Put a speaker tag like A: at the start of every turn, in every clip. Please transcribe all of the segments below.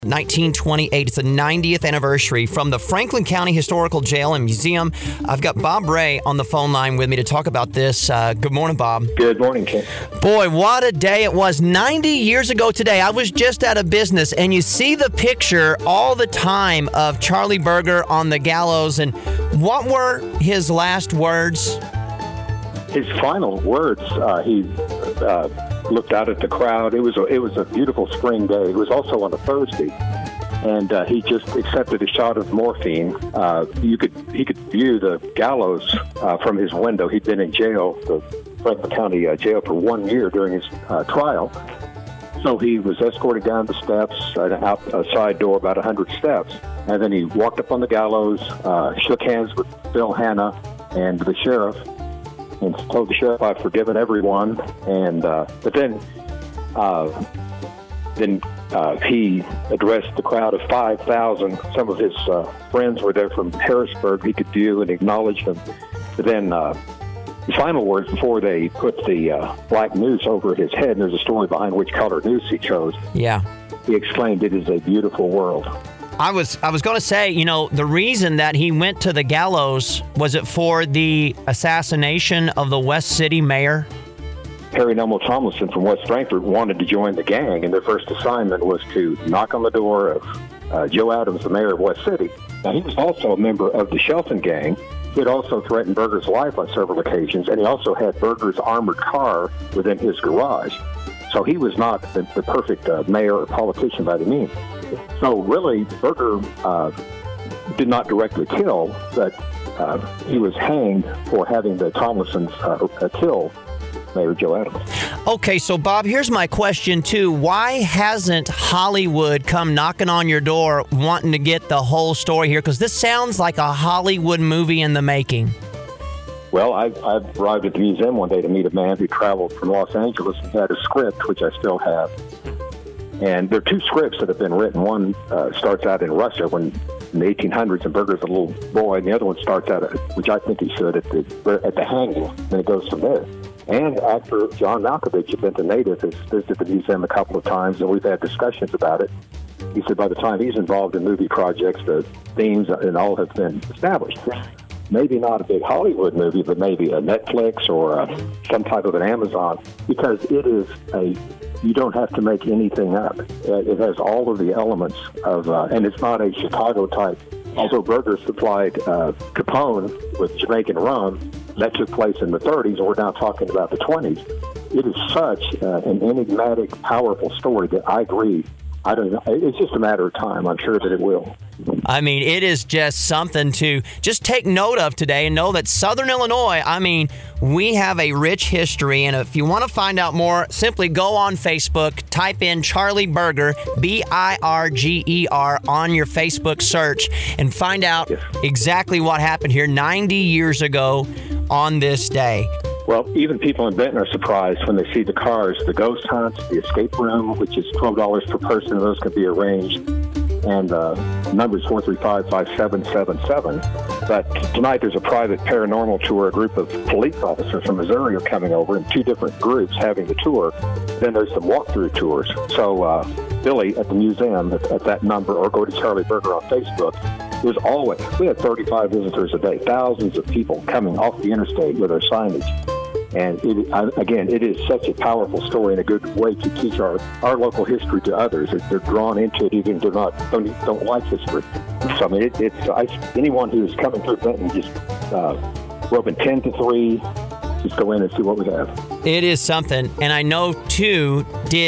A: 1928. It's the 90th anniversary from the Franklin County Historical Jail and Museum. I've got Bob Ray on the phone line with me to talk about this. Good morning, Bob.
B: Good morning, Ken.
A: Boy, what a day it was. 90 years ago today. I was just out of business, and you see the picture all the time of Charlie Berger on the gallows. And what were his last words?
B: His final words, he looked out at the crowd. It was a beautiful spring day. It was also on a Thursday, and he just accepted a shot of morphine. He could view the gallows from his window. He'd been in jail, the Franklin County jail, for 1 year during his trial. So he was escorted down the steps, out a side door, about 100 steps, and then he walked up on the gallows, shook hands with Bill Hanna and the sheriff, and told the sheriff, "I've forgiven everyone." And but then he addressed the crowd of 5,000. Some of his friends were there from Harrisburg. He could view and acknowledge them. But then his final words before they put the black noose over his head, and there's a story behind which color noose he chose.
A: Yeah.
B: He exclaimed, "It is a beautiful world."
A: I was going to say, the reason that he went to the gallows, was it for the assassination of the West City mayor?
B: Harry Nummel Tomlinson from West Frankfort wanted to join the gang, and their first assignment was to knock on the door of Joe Adams, the mayor of West City. Now, he was also a member of the Shelton gang. He had also threatened Berger's life on several occasions, and he also had Berger's armored car within his garage. So he was not the perfect mayor or politician by any means. So really, Berger did not directly kill, but he was hanged for having the Tomlinsons kill Mayor Joe Adams.
A: Okay, so Bob, here's my question too. Why hasn't Hollywood come knocking on your door wanting to get the whole story here? Because this sounds like a Hollywood movie in the making.
B: Well, I arrived at the museum one day to meet a man who traveled from Los Angeles and had a script, which I still have. And there are two scripts that have been written. One starts out in Russia in the 1800s, and Berger's a little boy, and the other one starts out, which I think he should, at the hanging, and it goes from there. And actor John Malkovich, a Benton native, has visited the museum a couple of times, and we've had discussions about it. He said by the time he's involved in movie projects, the themes and all have been established. Maybe not a big Hollywood movie, but maybe a Netflix or some type of an Amazon, because it is you don't have to make anything up. It has all of the elements of, and it's not a Chicago type. Although Berger supplied Capone with Jamaican rum, that took place in the 30s, and we're now talking about the 20s. It is such an enigmatic, powerful story that I agree. I don't know. It's just a matter of time. I'm sure that it will.
A: I mean, it is just something to just take note of today and know that Southern Illinois, we have a rich history. And if you want to find out more, simply go on Facebook, type in Charlie Berger, Birger, on your Facebook search and find out exactly what happened here 90 years ago on this day.
B: Well, even people in Benton are surprised when they see the cars, the ghost hunt, the escape room, which is $12 per person. Those can be arranged. And number is 435-5777. But tonight there's a private paranormal tour. A group of police officers from Missouri are coming over in two different groups having the tour. Then there's some walkthrough tours. So Billy at the museum at that number, or go to Charlie Berger on Facebook. We had 35 visitors a day, thousands of people coming off the interstate with our signage. And it is such a powerful story and a good way to teach our local history to others. They're drawn into it even if they don't like history. So, anyone who's coming through Benton, we're open 10 to 3. Just go in and see what we have.
A: It is something. And I know, too,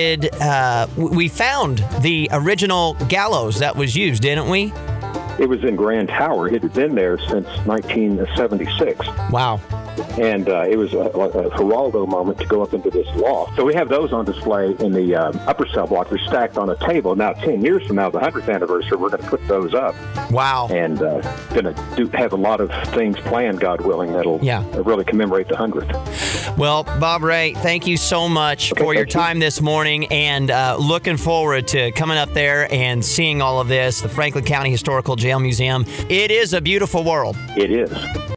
A: we found the original gallows that was used, didn't we?
B: It was in Grand Tower. It had been there since 1976.
A: Wow.
B: And it was a Geraldo moment to go up into this loft. So we have those on display in the upper cell block. They're stacked on a table. Now, 10 years from now, the 100th anniversary, we're going to put those up.
A: Wow.
B: And going to have a lot of things planned, God willing, that'll really commemorate the 100th.
A: Well, Bob Ray, thank you so much for your time this morning, and looking forward to coming up there and seeing all of this, the Franklin County Historical Jail Museum. It is a beautiful world.
B: It is.